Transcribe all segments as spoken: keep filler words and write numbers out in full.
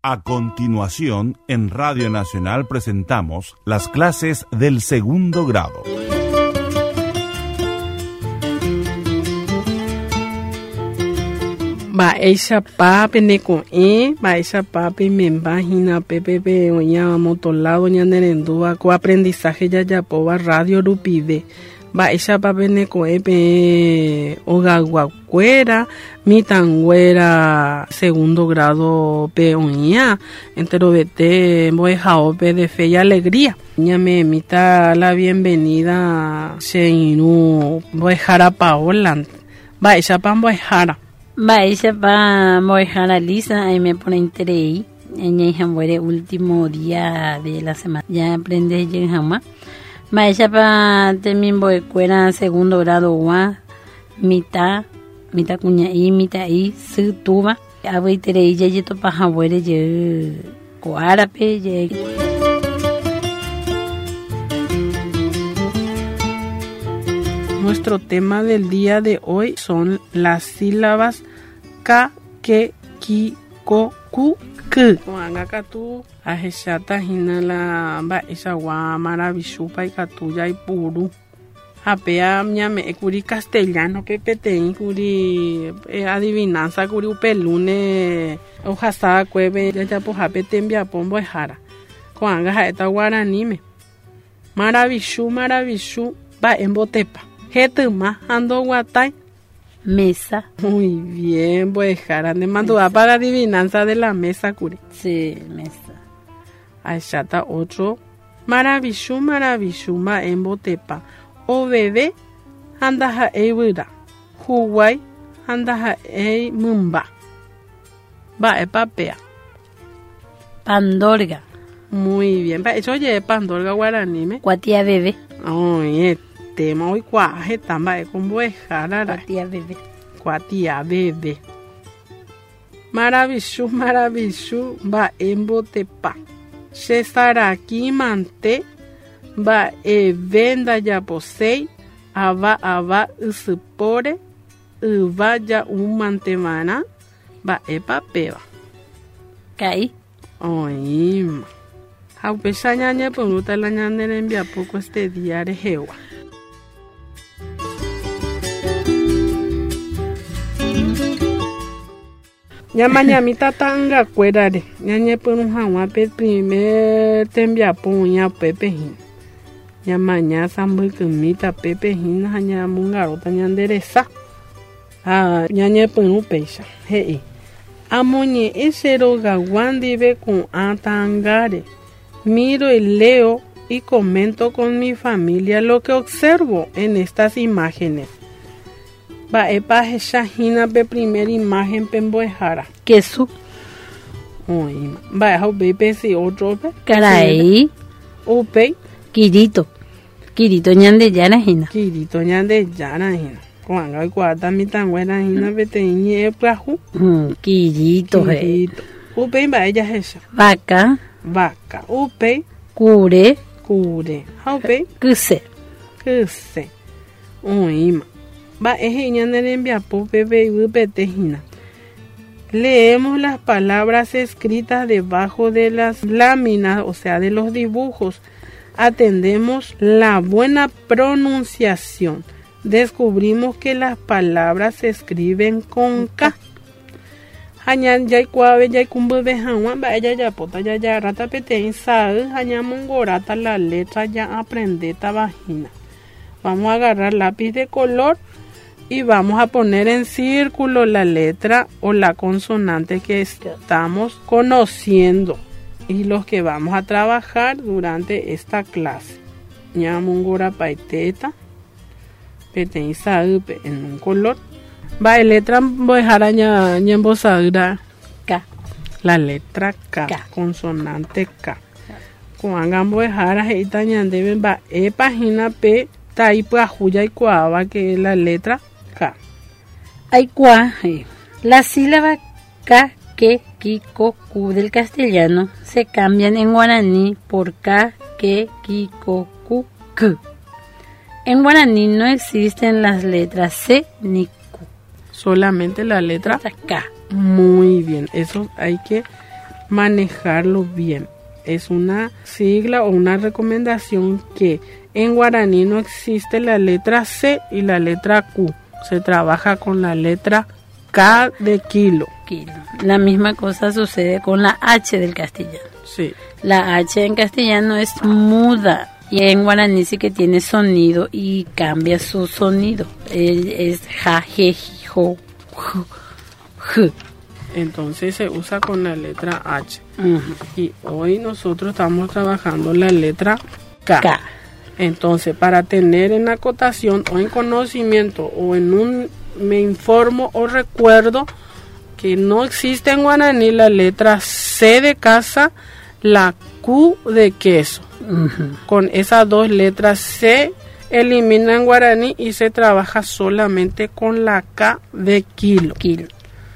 A continuación, en Radio Nacional presentamos las clases del segundo grado. Ba eisa pape neko e ba eisa pape memba hina pepepe oña motolado ña nerendúa ko aprendizaje ya yapoba radio rupive ba eisa pape neko e pe ogaguacuera mitanguera segundo grado pe oña entero vete boejao pe de fe y alegría ña me emita la bienvenida seinu boejara Paola ba eisa pa boejara Baisha pa Moejara Lisa, ahí me pone interés. En el último día de la semana. Ya aprendes en Jama. Baisha pa termin boecuera segundo grado wa mitad mitad cuña y mitad y su tuba. Abo interés ya yeto pa jabuere ye ko árabe ye. Nuestro tema del día de hoy son las sílabas ka, ke, ki, ko, ku, k. Kuanga katu aheshata hina la ba isa wa maravillosa y katuya y puru. Apea ñame ekuri castellano pepetein kuri eh, adivinanza kuri upelune ojasa kueve ya ya poja petembia pombo ejara. Kuanga jaeta guaranime. Maravilloso, maravilloso ba embotepa. Getuma ando guatay. Mesa. Muy bien, pues jarande mando para adivinanza de la mesa curi. Sí, mesa. Ahí está otro. Maravilloso, maravilloso ma embotepa. O bebé anda ja eibura. Huawei anda ja ei mumba. Va e papea. Pandorga. Muy bien. Va eso oye pandorga guaranime. Cuatia bebé. Oye. Tema hoy cuaje tamba con buejara cuatia bebé cuatia bebé maravilloso maravilloso va embotepa Cesaraki mante va e venda ya posei ava ava usupore uva ya un mantemana va e papeva kai oi a pesar ñaña pregunta la ñaña le envía poco este día de jewa. Ñama ñamita tanga cuerare ñañe por un jawa pe primer tembia puña pepe hin ñama ña sambu kumita pepe hin ña mungarota ñanderesa ah ñañe por un pecha he amoñe esero gawandi ve con atangare miro y leo y comento con mi familia lo que observo en estas imágenes. Va epa hina pe primera imagen pemboejara. Queso. Uy, va a be si otro pe. Caray. Upe. Kirito. Kirito ñande llana hina. Kirito ñande llana hina. Cuanga cuata mi tan buena hina pe te ñe prahu. Kirito. Kirito. Upe va ella esa. Vaca. Vaca. Upe. Cure. Cure. Upe. Cuse. Cuse. Uy, va ejeña nerembia po bebé y petejina. Leemos las palabras escritas debajo de las láminas, o sea, de los dibujos. Atendemos la buena pronunciación. Descubrimos que las palabras se escriben con K. Hañan ya cuave ya cumbe bejawan va ella ya pota ya ya rata petein sabe haña mongorata la letra ya aprende esta vagina. Vamos a agarrar lápiz de color y vamos a poner en círculo la letra o la consonante que estamos conociendo y los que vamos a trabajar durante esta clase. Ya mongora paiteta petein sabe en un color. Va, letra voy a dejar aña en voz alta. K. La letra K, K. Consonante K. Cuando voy a dejar ahí tañan deben va e página P tai pues juya y cuava que es la letra K. Hay cua. La sílaba K, que, ki, ko, ku del castellano se cambian en guaraní por K, que, ki, ko, ku, k. En guaraní no existen las letras C ni solamente la letra K. Muy bien, eso hay que manejarlo bien. Es una sigla o una recomendación que en guaraní no existe la letra C y la letra Q. Se trabaja con la letra K de kilo. Kilo. La misma cosa sucede con la H del castellano. Sí. La H en castellano es muda y en guaraní sí que tiene sonido y cambia su sonido. Es ja, je, ji, jo, ju, ju. Entonces se usa con la letra H. Uh-huh. Y hoy nosotros estamos trabajando la letra K. K. Entonces, para tener en acotación o en conocimiento o en un me informo o recuerdo que no existe en guaraní la letra C de casa, la Q de queso. Uh-huh. Con esas dos letras se elimina en guaraní y se trabaja solamente con la K de kilo. Kilo.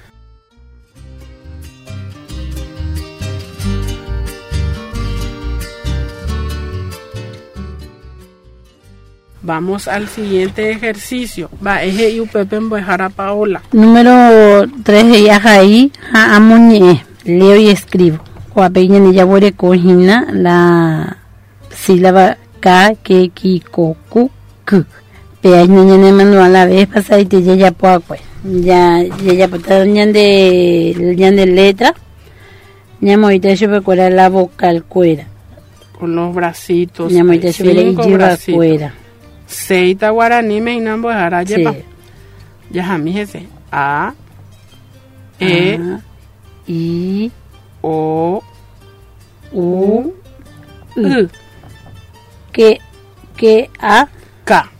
Vamos al siguiente ejercicio. Va, eje y upepe en Buejara Paola. Número tres de Yajaí, ha amuñe, leo y escribo. Guapeña ni yabuere cojina la sílaba K, que, ki, ko, ku, ku. Peaña ñane manual a vez pasa y te ya poacue. Ya, ya, ya, pues, ñan de, ñan de letra. Ñamoita yo recuerda la vocal cuera. Con los bracitos. Ñamoita yo y lleva cuera. Seita guaraní me inan Buejara lleva. Sí. Ya jamíjese. A, E, A, I, O, U, U, que, que, A, K,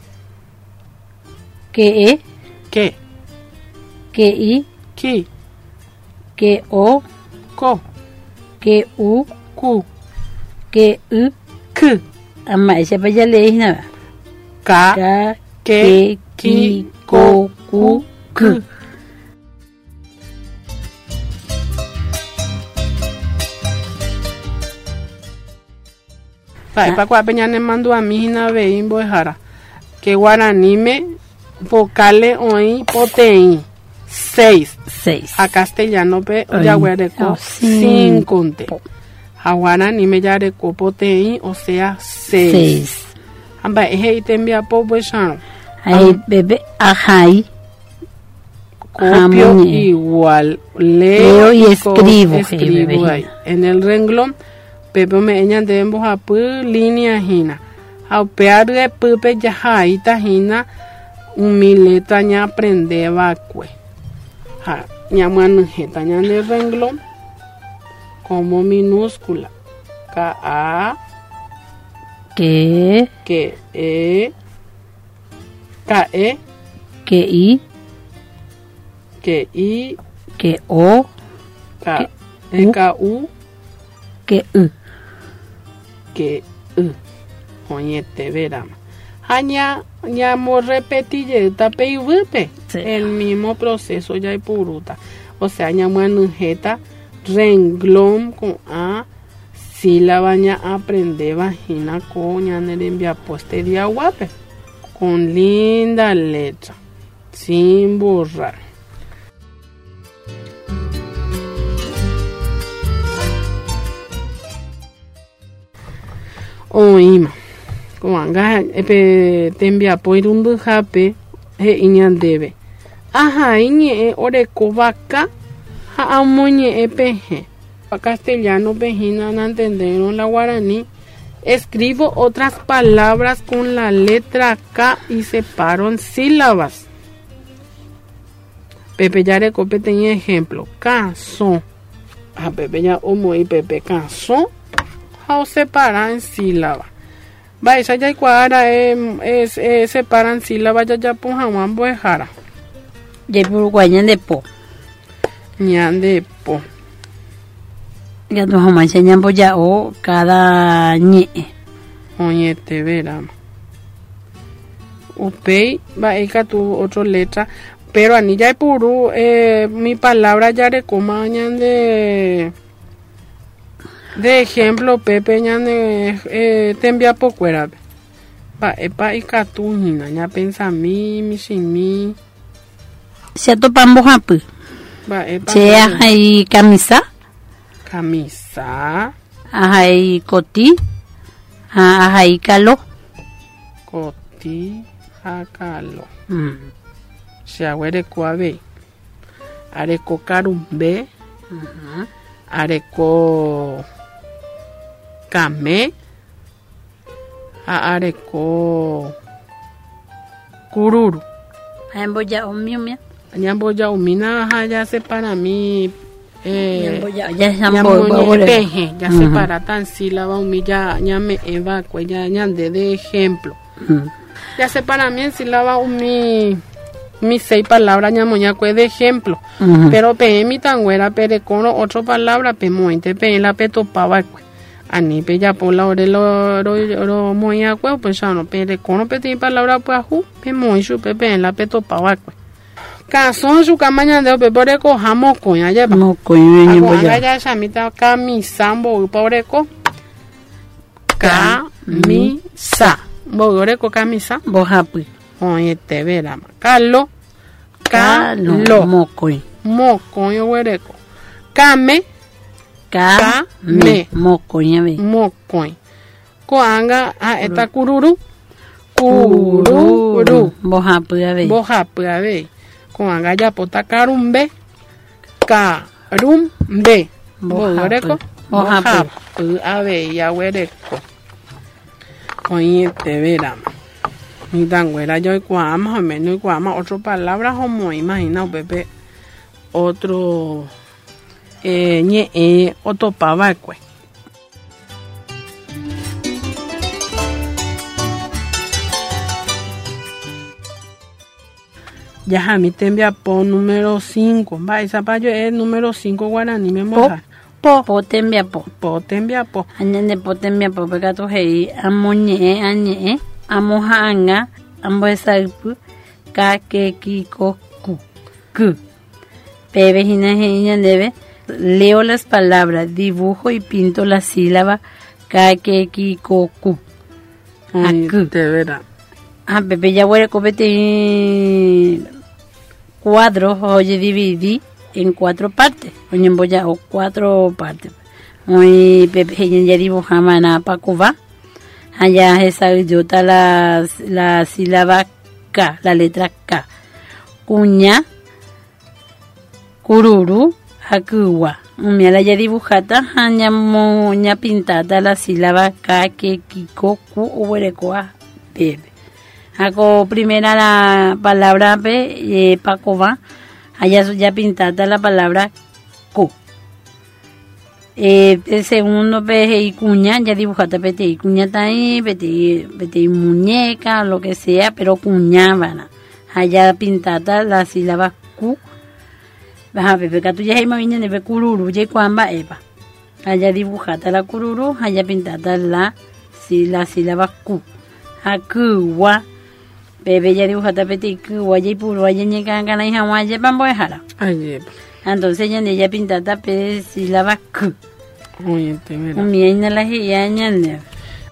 que, E, que, que, I, ki, que, O, ko, que, U, ku, que, U, k, ama esa para ya lees nada. ka, Ka, que, que, ki, ko, ku, ku. Pa, pa kwa peña ne mando a mí na vein Buejara. Que guaraní me vocales hoy potein. Seis. Seis. A castellano pe Ay, ya huereco oh, cinco. cinco. A guaraní me ya reco potein, o sea seis. Seis. Amba eje y te envía po Buejara. Ahí bebé, ajay. Copio Amuñe. igual. Leo Leo, y co- escribo, escribo jefe, ahí. En el renglón, pepe me eñan debemos a pu línea jina. A pearle pupe ya jaita jina. Mi letra ña aprende vacue. Ja, ña manujeta ña en el renglón. Como minúscula. K A, Que, que E, K E, que I, que I, que O, K, Que- E, K U, que U. que U. Oñete, verama. Aña, ña mo repetille tape y vupe. Sí. El mismo proceso ya y puruta. O sea, ña manujeta, renglón con A, sílaba ña aprende vagina con ña nerembia pueste de aguape. Con linda letra. Sin borrar. Oima. Como anga epe tembia poirundu jape he iñan debe. Ajá, iñe oreko vaca ha amoñe epeje. A castellano pejina no entendieron la guaraní. Escribo otras palabras con la letra K y separo en sílabas. Pepe ya recope tenía ejemplo. Canción. A Pepe ya homo y Pepe canción. Ha separa en sílabas. Va, esa ya cuadra es separan sílabas ya ya por Juan Buejara. De Uruguayan de Po. Ñan de po. Ya nos vamos a enseñar ya o cada ñe. Oye, te verá. Upei, va eka tu otra letra. Pero anilla de puru, eh, mi palabra ya recoma ñan de. De ejemplo, Pepe ñan de. Eh, te envía pocuera. Va, epa y catuñina, ña pensa mi, mi sin mi. Se topamos a pu. Va, epa. Se hay camisa. camisa, Ahai coti. Ahai calo. coti, jacalo. Mm. Xiaguereko ave. Areko carumbe. Ajá. Areko kame. Areko kururu. Emboya omiumia. Ñamboya umina ya se para mí. Eh, Emboya ya ñamoñe se peje, ya se para tan sílaba humilla, ñame evacue, ya ñande de ejemplo. Ya se para mí en sílaba umi. Mis seis palabras ñamoñacue de ejemplo. Uh-huh. Pero pe mi tangüera perecono otra palabra pe mointe pe la pe topaba cue. Ani pe ya por la ore lo lo lo moñacue pues ya no perecono pe ti palabra pues ju pe moichu pe pe la pe topaba cue. Cason su camaña de pe poreco jamo coña ya. No coño ni boya. boya. Ya chamita camisambo poreco. Camisa. Boreco camisa. Bojapi. Oye, te verá. Calo. Calo. Calo. Mocoy. Mocoño huereco. Came. Came. Mocoña ve. Mocoñ. Coanga. Ah, esta cururu. Cururu. Bojapi a ve. Bojapi a ve. Coanga ya pota carumbe. Carumbe. Huereco. Bojapi a ve. Ya huereco. Oye, te verá. Mi tangüera yo y más o menos y cuama otra palabra como imagina pepe otro eh ñe eh otro pavacue. Ya jami tembia po número cinco, va esa payo es número cinco guaraní me moja. Po po tembia po. Po tembia po. Añande po tembia po pegato hei amoñe añe. Amohanga, amboesaipu, kakekiko, ku, ku. Pebe hina debe. Leo las palabras, dibujo y pinto la sílaba kakekiko, ku. Aku. Te verá. Ah, Pepe ya huele copete cuadros, oye, dividí en cuatro partes. Oye, voy a o cuatro partes. Oye, Pepe ya dibujaba nada para Cuba. Allá esa idiota la, la sílaba K, la letra K. Cuña, cururu, hakuwa. Mira la ya dibujata, hanya moña pintada la sílaba K, que kiko, ku, uberecoa, bebe. Hago primera la palabra P, eh, pacoba, allá ya pintada la palabra ku. Eh, el segundo peje y cuña, ya dibujaste pete y cuña está ahí, pete, pete y muñeca, lo que sea, pero cuñaban. Allá pintada la sílaba cu. Baja, pepe, que tú ya hay más bien de cururu, ya cuamba eva. Allá dibujaste la cururu, allá pintada la, si, la sílaba cu. Hakuwa. Pepe ya dibujaste pete y cuwa, ya y puro, allá ni cangana y jamás, ya vamos a dejar. Entonces ya ella pintada pe sílaba ku. Oye, te mira. Mi aina la ya ñande.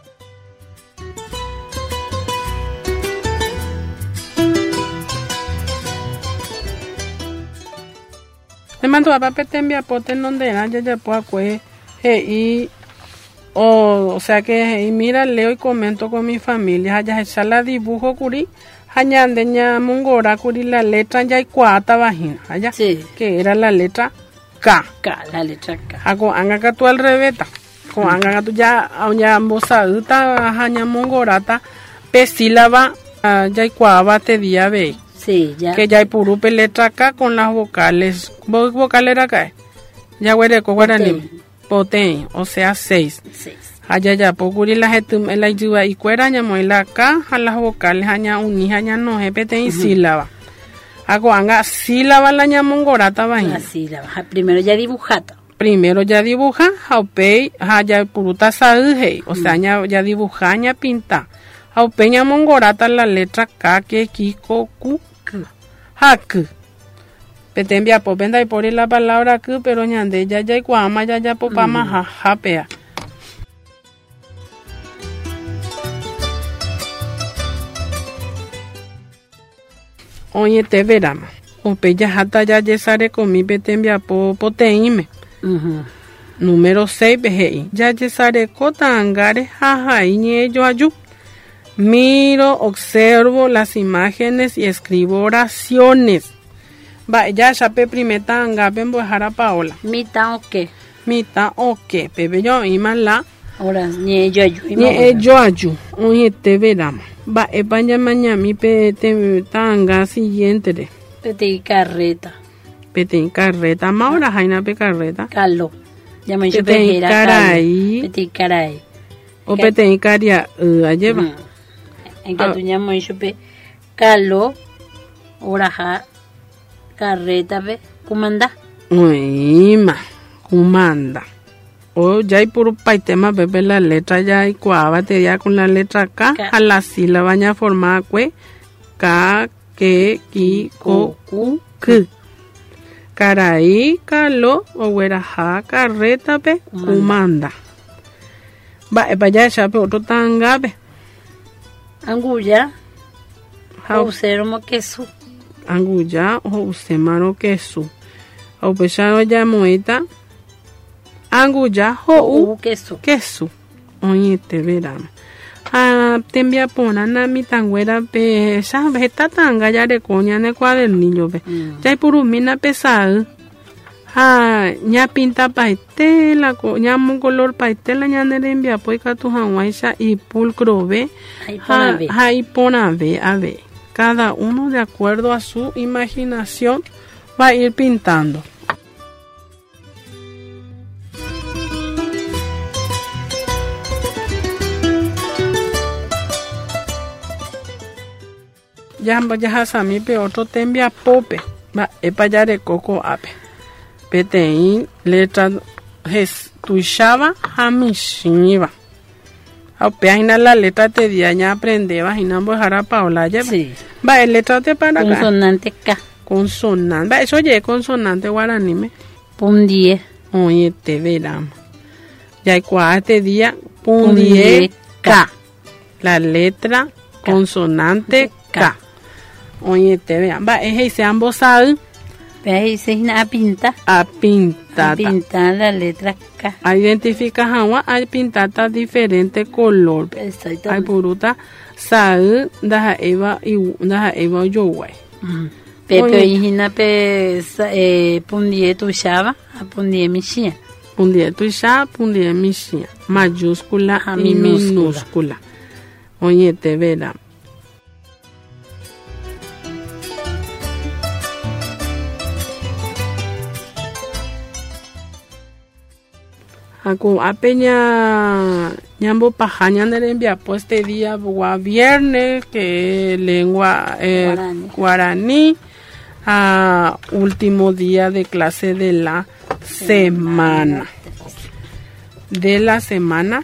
Te mando a papá te envía pote en donde era ya ya puedo cue y o o sea que y mira leo y comento con mi familia ya esa la dibujo curi añade ña mungora curi la letra ya y cuata vagina allá Sí. que era la letra K. K, la letra K. Hago anga tu al revés. Con anga tu ya ya moza uta haña mongorata pe sílaba ya y cuava te día ve. Sí, ya. Que ya hay puro letra K con las vocales. ¿Vos vocales era acá? Ya huele con guaraní. Poten, o sea seis. Seis. Allá ya pocuri la gente la ayuda y cuera ñamo y la K a las vocales aña uni aña no repete y sílaba. Hago anga sílaba la ñamongorata La vagina. sílaba. Primero ya dibujata. Primero ya dibuja, haupei, ya puruta saudhei, o sea, ya, ya dibuja, ya pinta. Haupei ñamongorata la letra K, que kiko, ku, hak. Petembia popenda y por la palabra ku, pero ñande ya ya guama ya ya popama ja japea. Oye, te verama. Ope ya hata ya yesare con mi petembia po poteime. Uh-huh. Número seis, P. Ya yesareko tangare jajai ñeyo ayu. Miro, observo las imágenes y escribo oraciones. Va, ya chape primeta angape mbojara Paola. Mita o qué. Mita o qué. Pepe yo imala. Ahora, ni yo ayu. Ni yo ayu. Oye, te veramos. Va, epaña mañami pe te tanga siguiente de. Pete carreta. Pete carreta. Maura jaina pe carreta. Calo. Ya me Pete caray. Pete caray. O pete caria lleva. En que tú llamas chupe calo, oraja, carreta, ve, comanda. Uy, ma, comanda. O ya hay puro paitema, bebé, la letra ya hay cuávate ya con la letra K, K. A la sílaba ya formada cue, K, que, ki, ko, ku, k. Caray, calo, o oraja, carreta, ve, comanda. Va, para allá chape otro tanga, ve. Anguya, Jousero queso. Anguya, Jousemaro queso. O pesado ya moita. Anguya, Jou queso. Queso. Oye, te verán. Ah, te envía pona na mi tanguera pe. Sabes, esta tanga ya de coña ne cuadernillo ve. Ya hay purumina pesado. Ah, ya pinta paitela, ya un color paitela, ya ne envía pues que tu hanwaisha y pulcro ve. Ahí pone a ver, a ver. Cada uno de acuerdo a su imaginación va a ir pintando. Ya ya sami pe otro te envía pope. Va epa ya de coco ape. Petein letra jes tuishaba hamishiva. A página la letra te di ya aprende vagina bojara Paola ya. Sí. Va el letra te para acá. Consonante K. Consonante. Va eso oye consonante guaraní me. Pundie. Oye te verán. Ya hay cuate día pundie K. La letra K. Consonante K. K. Oye te vean. Va es se ambos saben. Ahí se a pinta. A pintar. A pintar la letra K. A identificar agua, a pintar diferente color. Exacto. Hay puruta, sal, daja eva y daja eva yo guay. Pepe origina pe eh pundie tu chava, a pundie mixia. Pundie tu chava, pundie mixia. Mayúscula y minúscula. minúscula. Oye, te verá. Aku apeña ñambo pajaña de envía pues este día a viernes que lengua eh, guaraní, guaraní a último día de clase de la semana de la semana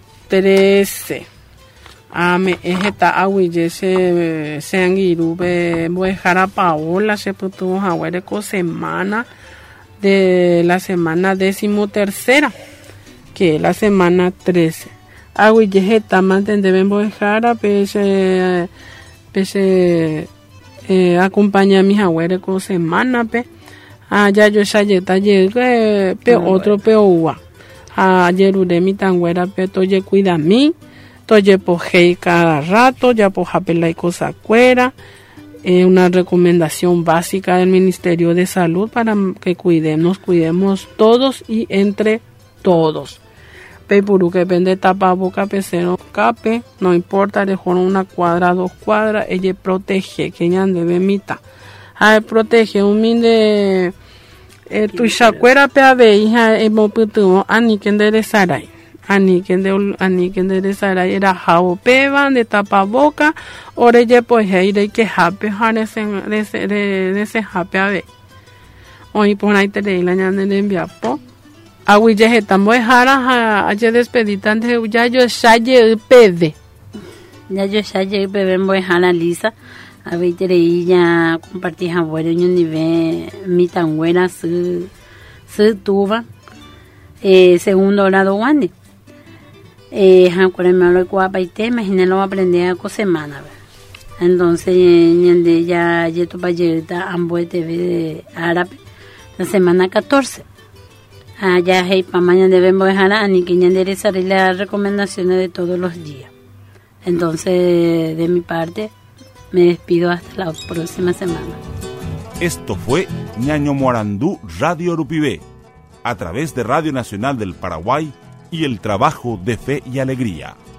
trece a me ejeta aguille se se angirube muejara Paola se puto hawer co semana de la semana décimo tercera que la semana trece. Agui yejeta manten debemos dejar a pese pese eh, acompaña a mis abuelos con semana pe allá yo ya yeta llegué pe otro pe uva ayer de mi tanguera pe toye cuida mí toye pojei cada rato ya poja pela y cosa cuera eh, una recomendación básica del Ministerio de Salud para que cuidemos cuidemos todos y entre todos. Pepuru que vende tapaboca pecero cape, no importa, dejó una cuadra, dos cuadras, ella protege, que ella debe mitad. Ah, protege un min de eh, tu chacuera pe ave hija emo putu ani que de sarai. Ani que de ani que de sarai era jao pevan de tapaboca, orelle pues heire que hape hanese de de de se hape ave. Hoy por ahí te leí la ñande de enviapo. Aguille estamos dejara a despeditan de ya yo saye pede. Ya yo saye pede voy a Lisa. A ver ya compartir a bueno yo nivel mi tan buena su su tuba eh segundo grado guane. Eh han cuare me lo cuapa y te imagina lo aprender a co semana. Entonces ñande ya yeto pa yeta ambo T V de árabe la semana catorce. Ah, ya, hey, pa mañana debemos dejar a ni que ya enderezaré las recomendaciones de todos los días. Entonces, de mi parte, me despido hasta la próxima semana. Esto fue Ñaño Morandú Radio Urupibé, a través de Radio Nacional del Paraguay y el trabajo de Fe y Alegría.